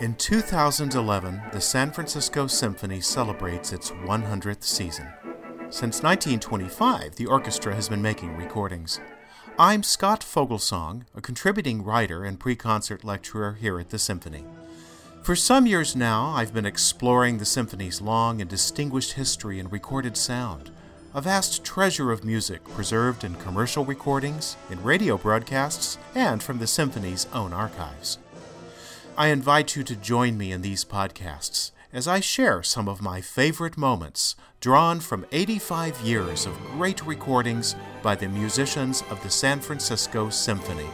In 2011, the San Francisco Symphony celebrates its 100th season. Since 1925, the orchestra has been making recordings. I'm Scott Fogelsong, a contributing writer and pre-concert lecturer here at the Symphony. For some years now, I've been exploring the Symphony's long and distinguished history in recorded sound, a vast treasure of music preserved in commercial recordings, in radio broadcasts, and from the Symphony's own archives. I invite you to join me in these podcasts as I share some of my favorite moments drawn from 85 years of great recordings by the musicians of the San Francisco Symphony.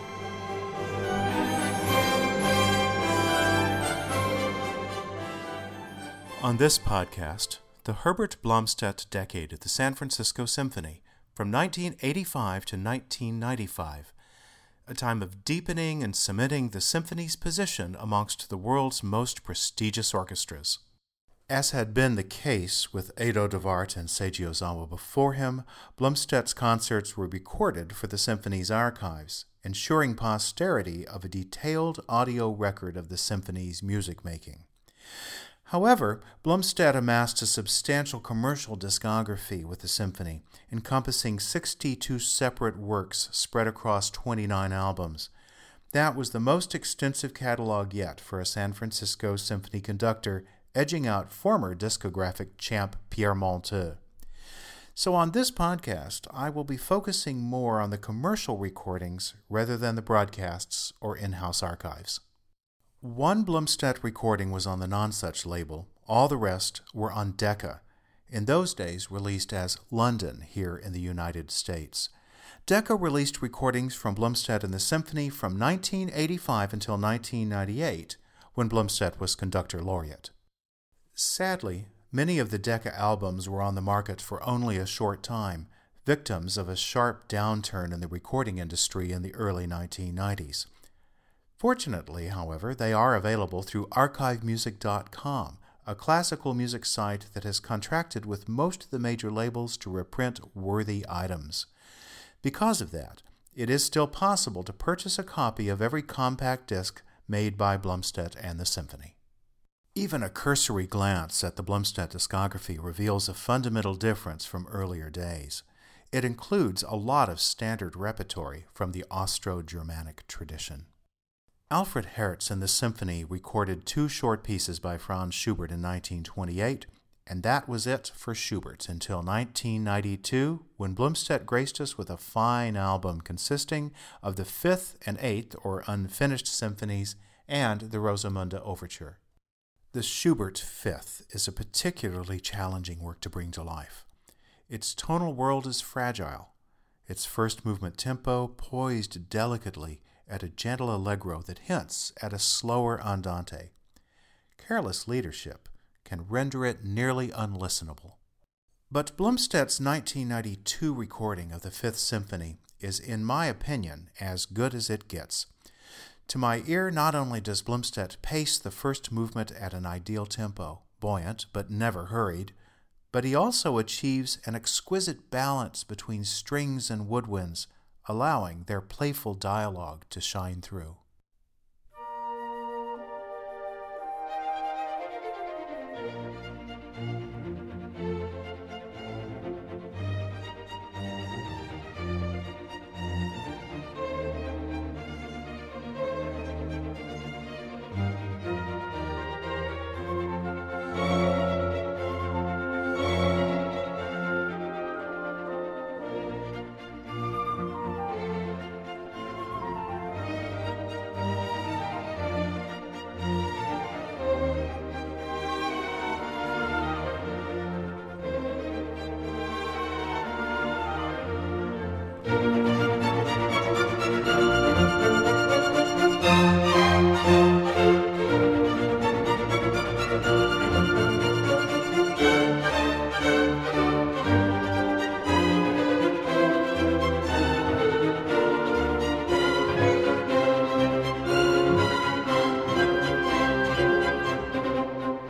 On this podcast, the Herbert Blomstedt Decade at the San Francisco Symphony from 1985 to 1995, a time of deepening and cementing the Symphony's position amongst the world's most prestigious orchestras. As had been the case with Edo de Wart and Seiji Ozawa before him, Blomstedt's concerts were recorded for the Symphony's archives, ensuring posterity of a detailed audio record of the Symphony's music making. However, Blomstedt amassed a substantial commercial discography with the Symphony, encompassing 62 separate works spread across 29 albums. That was the most extensive catalog yet for a San Francisco Symphony conductor, edging out former discographic champ Pierre Monteux. So on this podcast, I will be focusing more on the commercial recordings rather than the broadcasts or in-house archives. One Blomstedt recording was on the Nonsuch label. All the rest were on Decca, in those days released as London here in the United States. Decca released recordings from Blomstedt and the Symphony from 1985 until 1998, when Blomstedt was conductor laureate. Sadly, many of the Decca albums were on the market for only a short time, victims of a sharp downturn in the recording industry in the early 1990s. Fortunately, however, they are available through archivemusic.com, a classical music site that has contracted with most of the major labels to reprint worthy items. Because of that, it is still possible to purchase a copy of every compact disc made by Blomstedt and the Symphony. Even a cursory glance at the Blomstedt discography reveals a fundamental difference from earlier days. It includes a lot of standard repertory from the Austro-Germanic tradition. Alfred Hertz and the Symphony recorded 2 short pieces by Franz Schubert in 1928, and that was it for Schubert until 1992, when Blomstedt graced us with a fine album consisting of the 5th and 8th, or unfinished symphonies, and the Rosamunde Overture. The Schubert 5th is a particularly challenging work to bring to life. Its tonal world is fragile, its first movement tempo poised delicately at a gentle allegro that hints at a slower andante. Careless leadership can render it nearly unlistenable. But Blomstedt's 1992 recording of the Fifth Symphony is, in my opinion, as good as it gets. To my ear, not only does Blomstedt pace the first movement at an ideal tempo, buoyant but never hurried, but he also achieves an exquisite balance between strings and woodwinds, allowing their playful dialogue to shine through.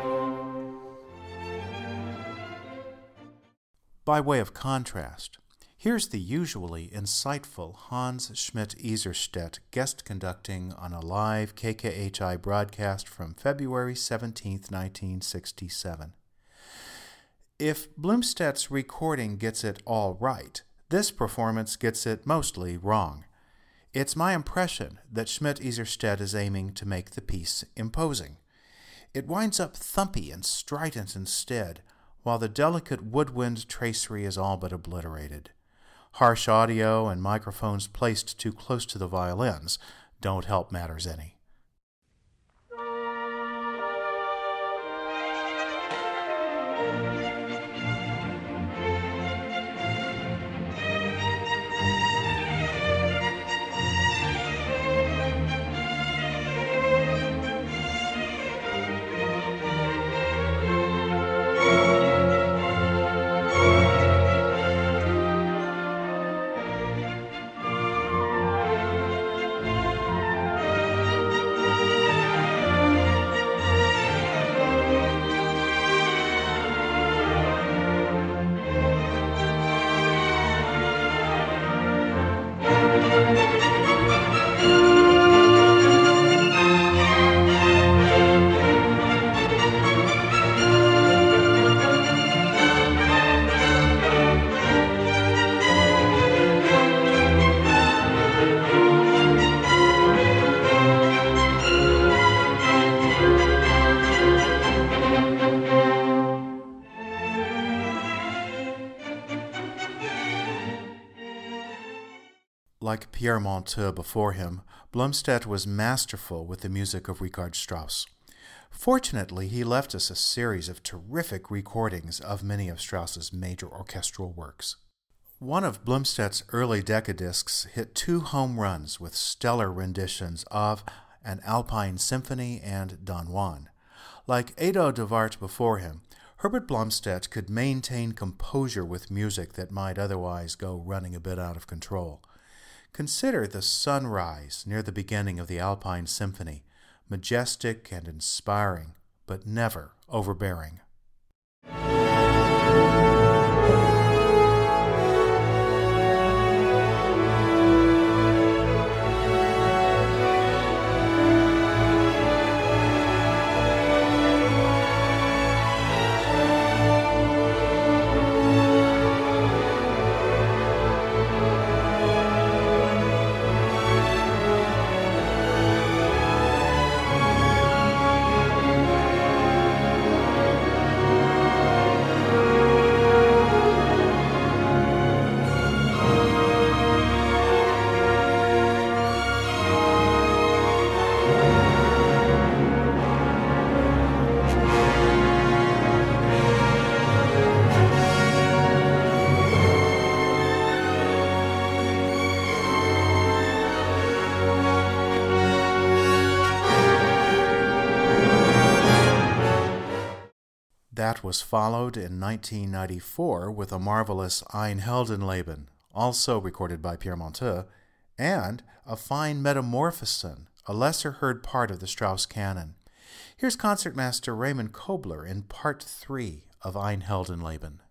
By way of contrast, Here's the usually insightful Hans Schmidt-Eserstedt guest conducting on a live KKHI broadcast from February 17, 1967. If Blumstedt's recording gets it all right, this performance gets it mostly wrong. It's my impression that Schmidt-Eserstedt is aiming to make the piece imposing. It winds up thumpy and strident instead, while the delicate woodwind tracery is all but obliterated. Harsh audio and microphones placed too close to the violins don't help matters any. Like Pierre Monteux before him, Blumstedt was masterful with the music of Richard Strauss. Fortunately, he left us a series of terrific recordings of many of Strauss's major orchestral works. One of Blumstedt's early decadiscs hit 2 home runs with stellar renditions of an Alpine Symphony and Don Juan. Like Edo de Wart before him, Herbert Blomstedt could maintain composure with music that might otherwise go running a bit out of control. Consider the sunrise near the beginning of the Alpine Symphony, majestic and inspiring, but never overbearing. That was followed in 1994 with a marvelous Ein Heldenleben, also recorded by Pierre Monteux, and a fine Metamorphosen, a lesser-heard part of the Strauss canon. Here's concertmaster Raymond Kobler in Part 3 of Ein Heldenleben.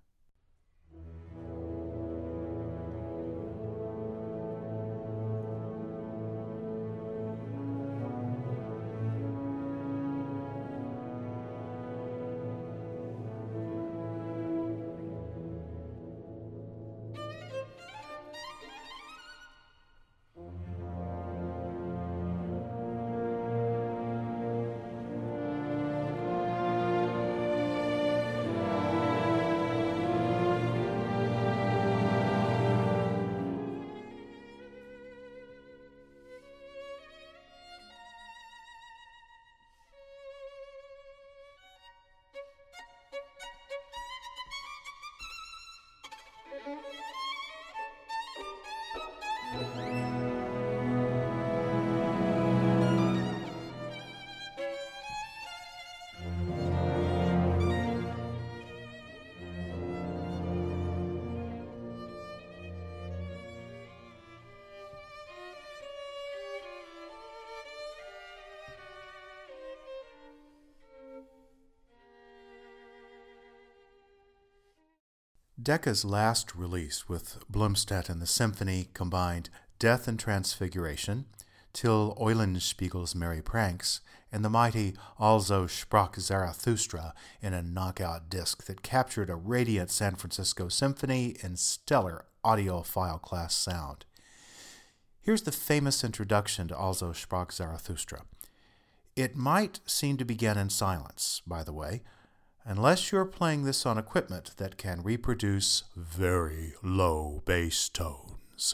Decca's last release with Blumstedt and the symphony combined Death and Transfiguration, Till Eulenspiegel's Merry Pranks, and the mighty Also Sprach Zarathustra in a knockout disc that captured a radiant San Francisco symphony in stellar audiophile class sound. Here's the famous introduction to Also Sprach Zarathustra. It might seem to begin in silence, by the way, unless you're playing this on equipment that can reproduce very low bass tones.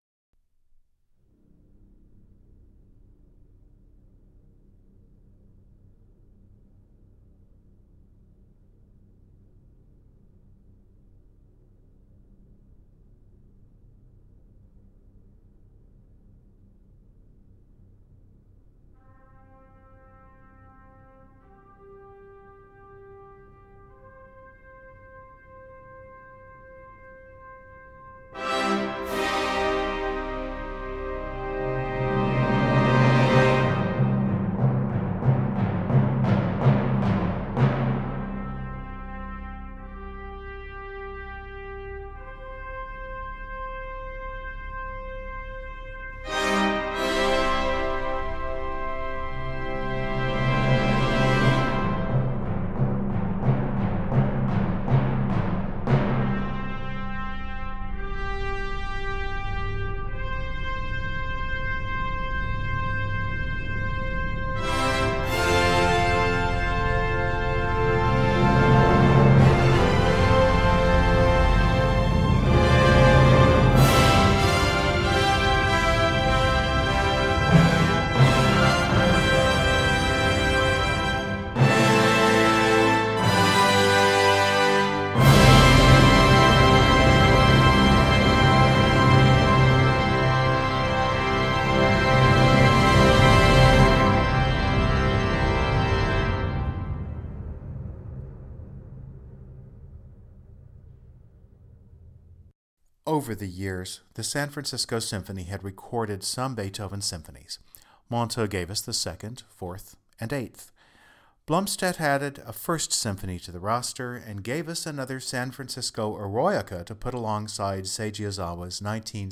Over the years, the San Francisco Symphony had recorded some Beethoven symphonies. Monteux gave us the second, fourth, and eighth. Blumstedt added a first symphony to the roster and gave us another San Francisco Eroica to put alongside Seiji Ozawa's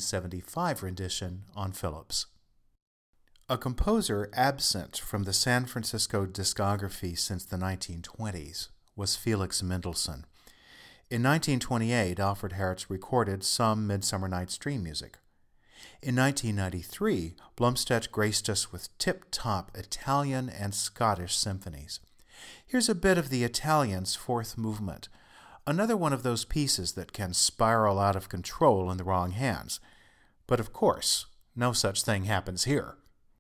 1975 rendition on Philips. A composer absent from the San Francisco discography since the 1920s was Felix Mendelssohn. In 1928, Alfred Hertz recorded some Midsummer Night's Dream music. In 1993, Blumstedt graced us with tip-top Italian and Scottish symphonies. Here's a bit of the Italian's fourth movement, another one of those pieces that can spiral out of control in the wrong hands. But of course, no such thing happens here.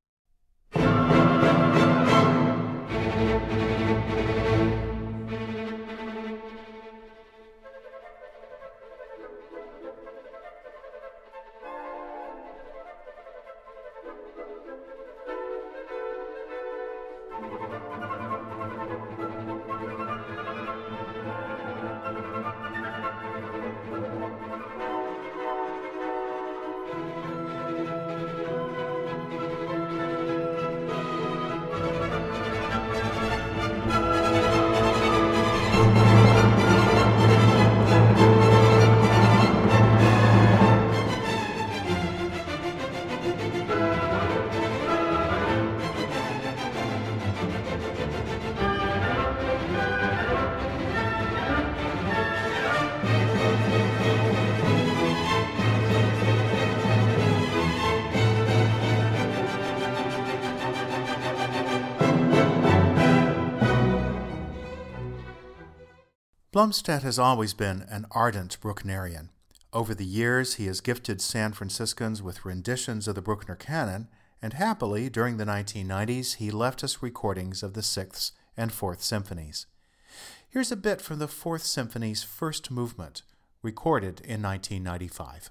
Blumstedt has always been an ardent Brucknerian. Over the years, he has gifted San Franciscans with renditions of the Bruckner canon, and happily, during the 1990s, he left us recordings of the Sixth and Fourth Symphonies. Here's a bit from the Fourth Symphony's first movement, recorded in 1995.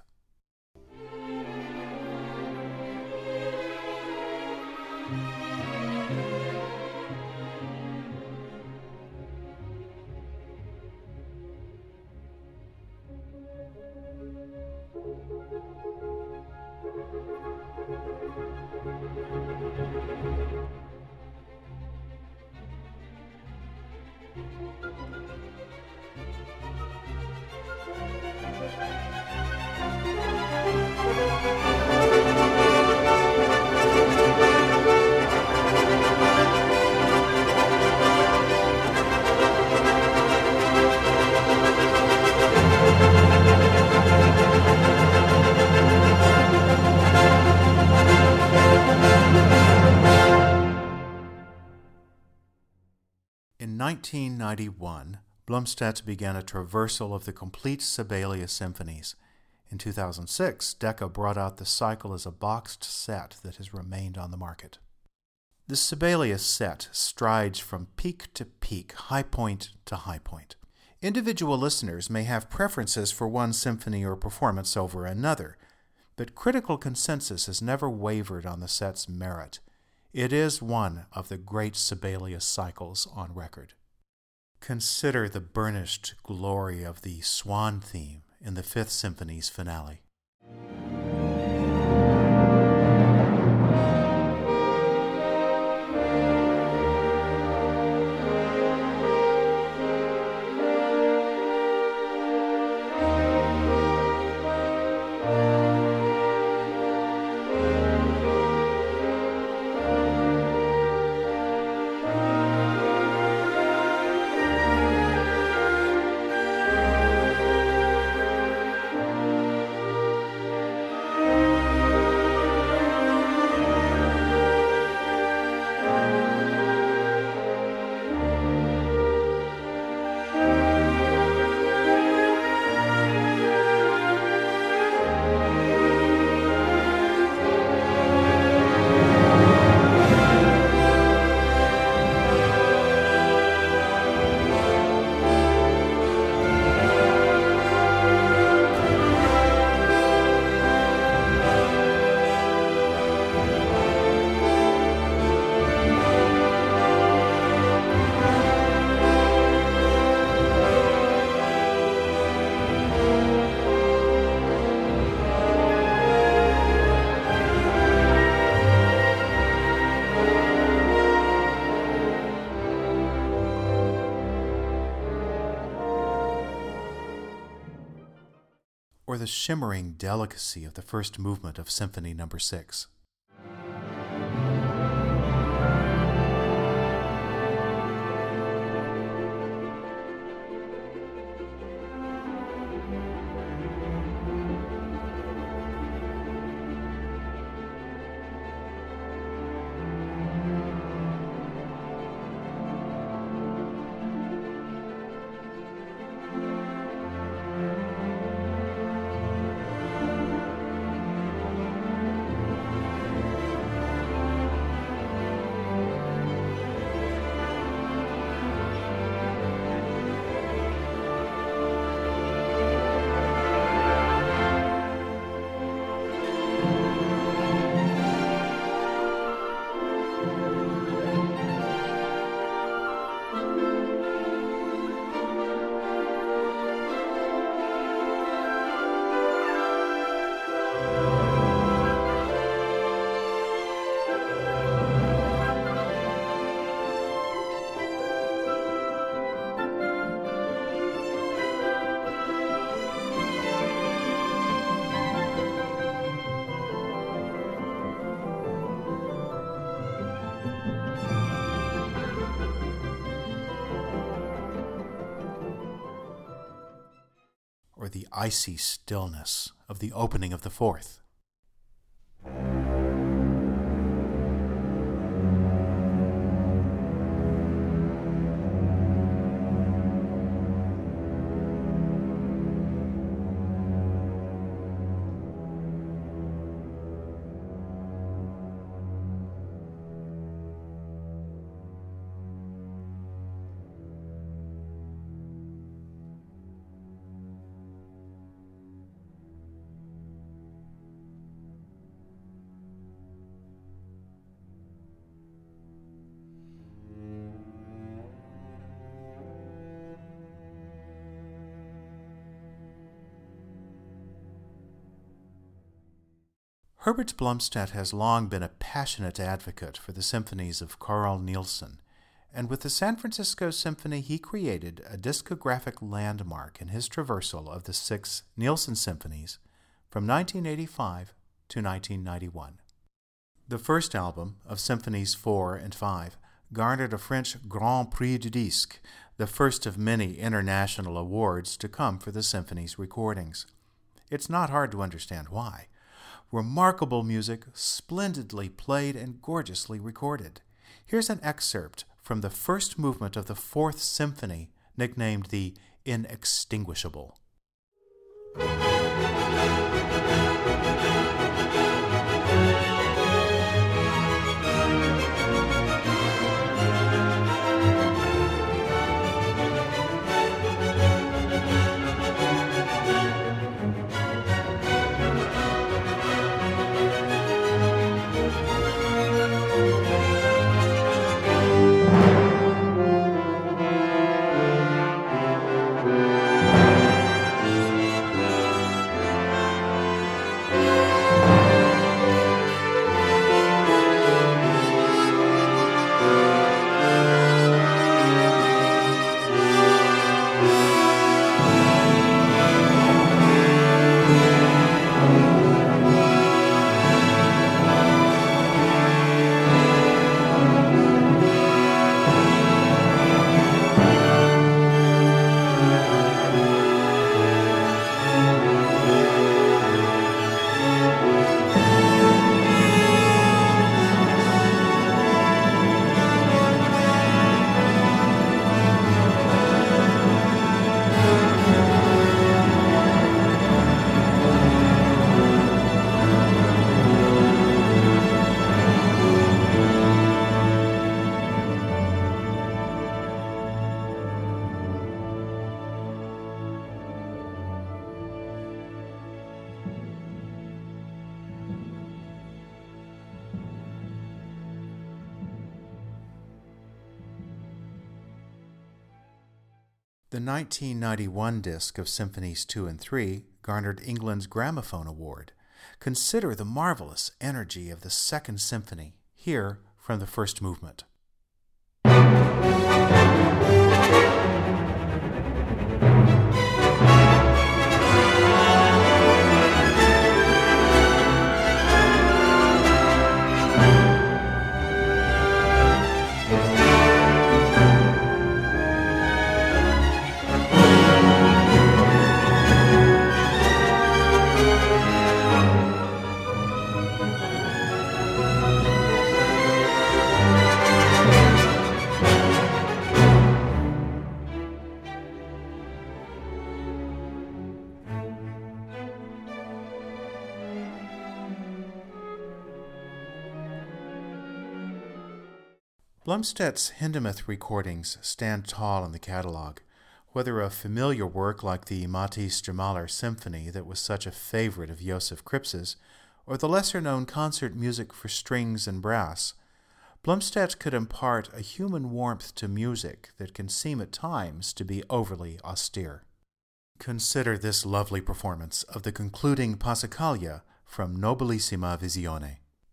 In 1991, Blomstedt began a traversal of the complete Sibelius symphonies. In 2006, Decca brought out the cycle as a boxed set that has remained on the market. The Sibelius set strides from peak to peak, high point to high point. Individual listeners may have preferences for one symphony or performance over another, but critical consensus has never wavered on the set's merit. It is one of the great Sibelius cycles on record. Consider the burnished glory of the swan theme in the Fifth Symphony's finale. Or the shimmering delicacy of the first movement of Symphony No. 6. Or the icy stillness of the opening of the fourth. Herbert Blomstedt has long been a passionate advocate for the symphonies of Carl Nielsen, and with the San Francisco Symphony he created a discographic landmark in his traversal of the 6 Nielsen symphonies from 1985 to 1991. The first album of Symphonies 4 and 5 garnered a French Grand Prix du Disque, the first of many international awards to come for the symphony's recordings. It's not hard to understand why. Remarkable music, splendidly played and gorgeously recorded. Here's an excerpt from the first movement of the Fourth Symphony, nicknamed the Inextinguishable. The 1991 disc of Symphonies 2 and 3 garnered England's Gramophone Award. Consider the marvelous energy of the Second Symphony, here from the first movement. Blumstedt's Hindemith recordings stand tall in the catalog, whether a familiar work like the Matthäus der Maler Symphony that was such a favorite of Joseph Kripps's, or the lesser-known concert music for strings and brass. Blumstedt could impart a human warmth to music that can seem at times to be overly austere. Consider this lovely performance of the concluding Passacaglia from Nobilissima Visione.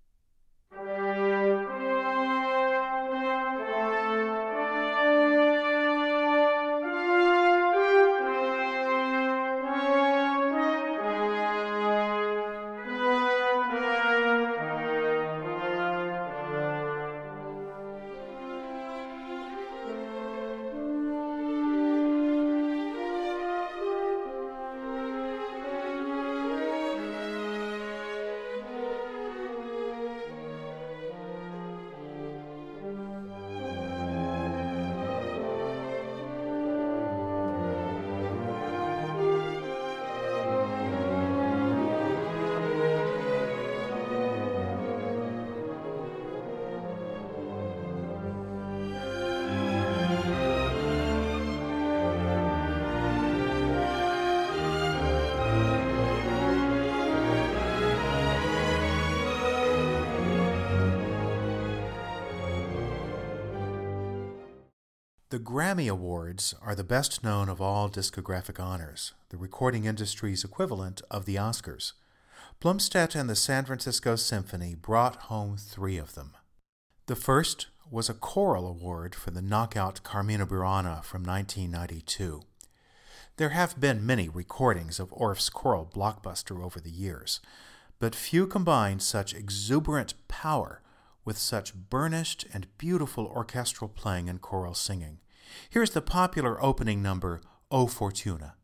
The Grammy Awards are the best known of all discographic honors, the recording industry's equivalent of the Oscars. Blumstedt and the San Francisco Symphony brought home 3 of them. The first was a choral award for the knockout Carmina Burana from 1992. There have been many recordings of Orff's choral blockbuster over the years, but few combined such exuberant power with such burnished and beautiful orchestral playing and choral singing. Here's the popular opening number, O Fortuna.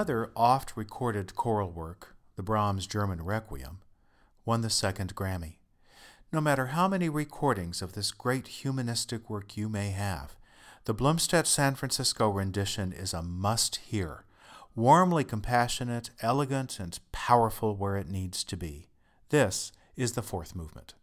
Another oft-recorded choral work, the Brahms German Requiem, won the second Grammy. No matter how many recordings of this great humanistic work you may have, the Blumstedt San Francisco rendition is a must-hear, warmly compassionate, elegant, and powerful where it needs to be. This is the fourth movement.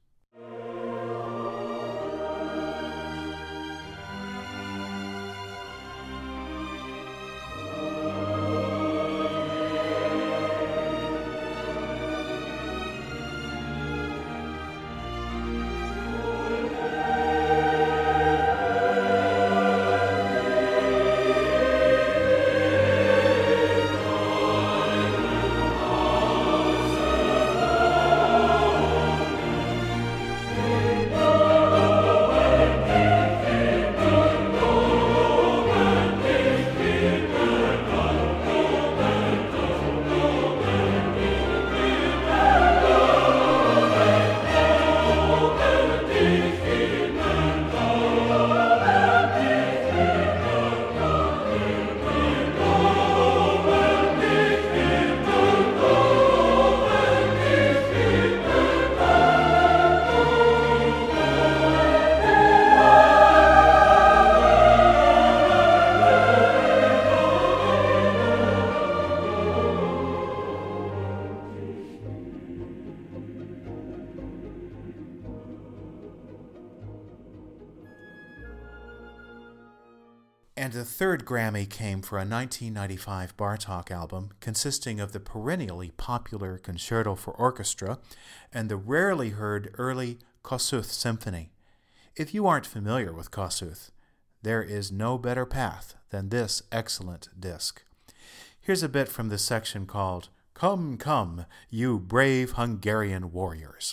And the third Grammy came for a 1995 Bartók album consisting of the perennially popular Concerto for Orchestra and the rarely heard early Kossuth Symphony. If you aren't familiar with Kossuth, there is no better path than this excellent disc. Here's a bit from the section called Come, Come, You Brave Hungarian Warriors.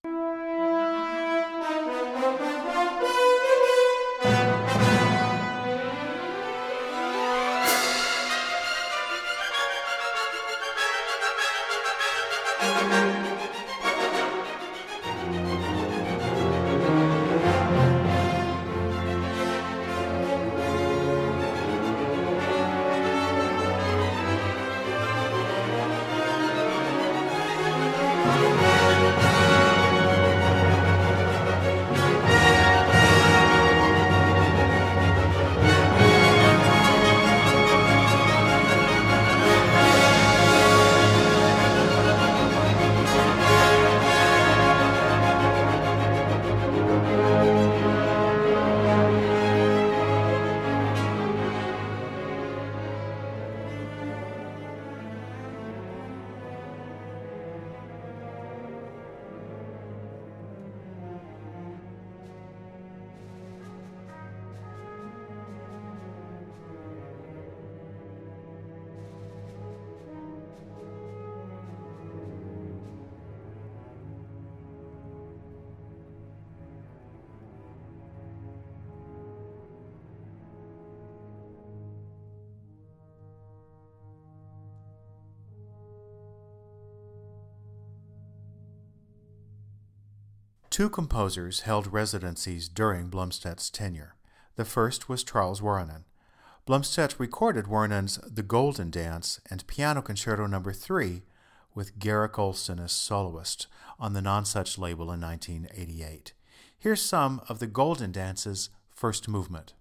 Two composers held residencies during Blumstedt's tenure. The first was Charles Wuorinen. Blumstedt recorded Wuorinen's The Golden Dance and Piano Concerto No. 3 with Garrick Ohlsson as soloist on the Nonsuch label in 1988. Here's some of The Golden Dance's first movement.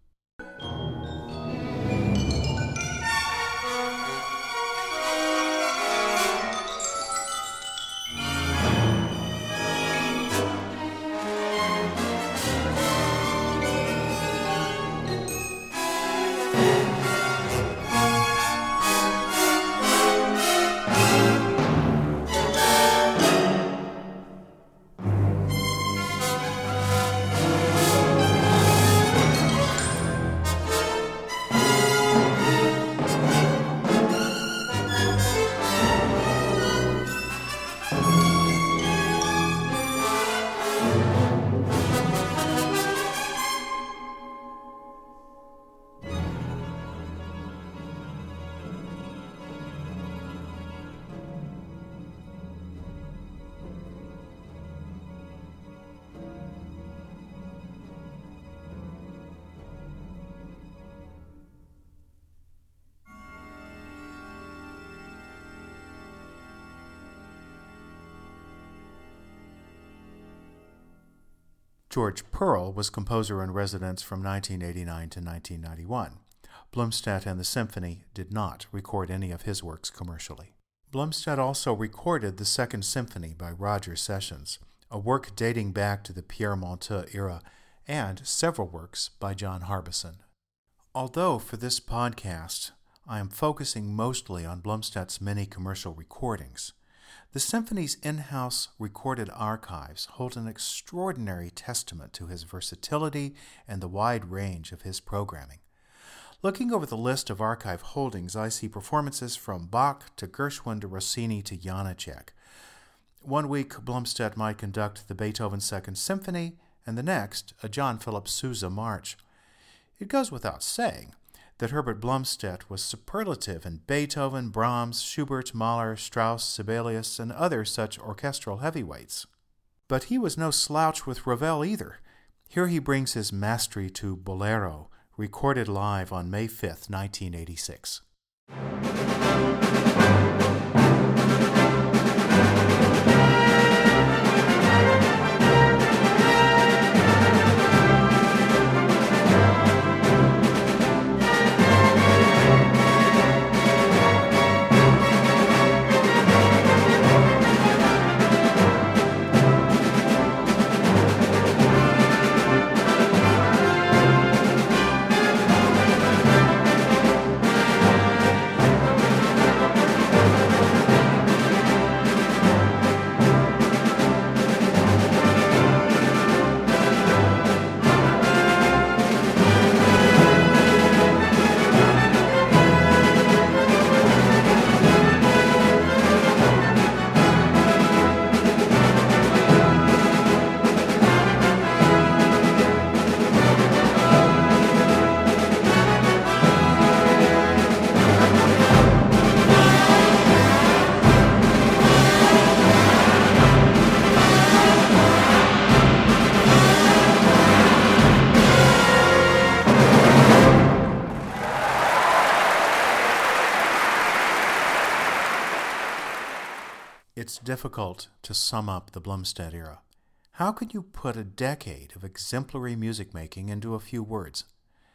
George Pearl was composer in residence from 1989 to 1991. Blumstedt and the Symphony did not record any of his works commercially. Blumstedt also recorded the Second Symphony by Roger Sessions, a work dating back to the Pierre Monteux era, and several works by John Harbison. Although for this podcast I am focusing mostly on Blumstedt's many commercial recordings, the Symphony's in-house recorded archives hold an extraordinary testament to his versatility and the wide range of his programming. Looking over the list of archive holdings, I see performances from Bach to Gershwin to Rossini to Janacek. One week, Blumstedt might conduct the Beethoven Second Symphony, and the next, a John Philip Sousa march. It goes without saying that Herbert Blumstedt was superlative in Beethoven, Brahms, Schubert, Mahler, Strauss, Sibelius, and other such orchestral heavyweights. But he was no slouch with Ravel either. Here he brings his mastery to Bolero, recorded live on May 5, 1986. It's difficult to sum up the Blumstedt era. How can you put a decade of exemplary music making into a few words?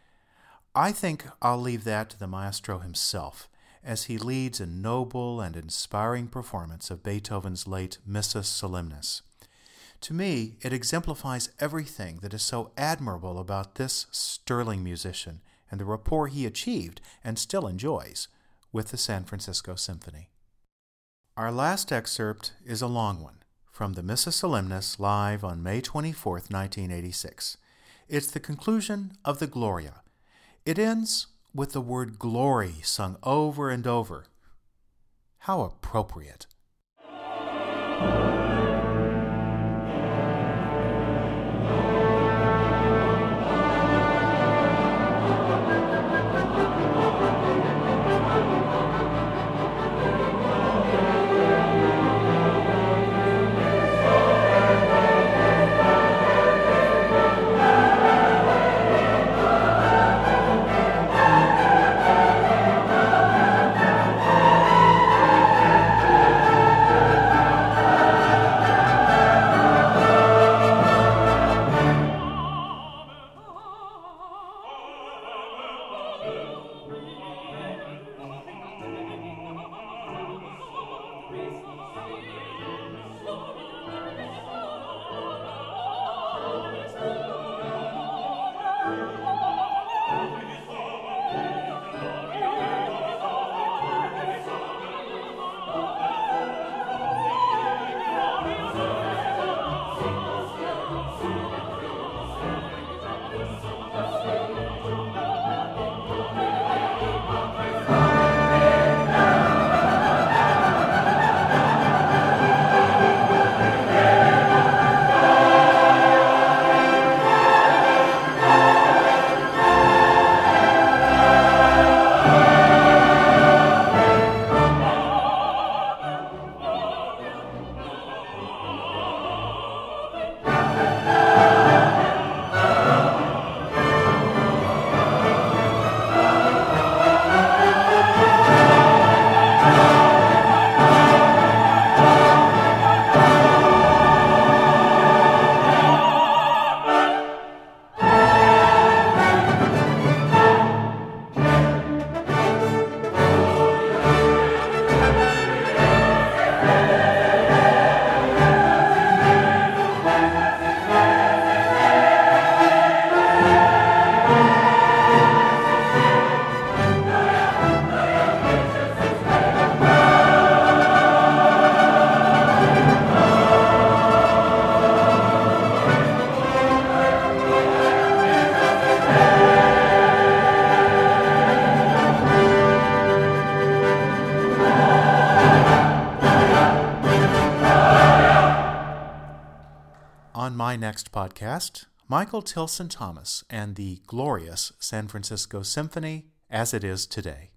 I think I'll leave that to the maestro himself, as he leads a noble and inspiring performance of Beethoven's late Missa Solemnis. To me, it exemplifies everything that is so admirable about this sterling musician and the rapport he achieved and still enjoys with the San Francisco Symphony. Our last excerpt is a long one, from the Missa Solemnis live on May 24, 1986. It's the conclusion of the Gloria. It ends with the word glory sung over and over. How appropriate. on my next podcast, Michael Tilson Thomas and the glorious San Francisco Symphony as it is today.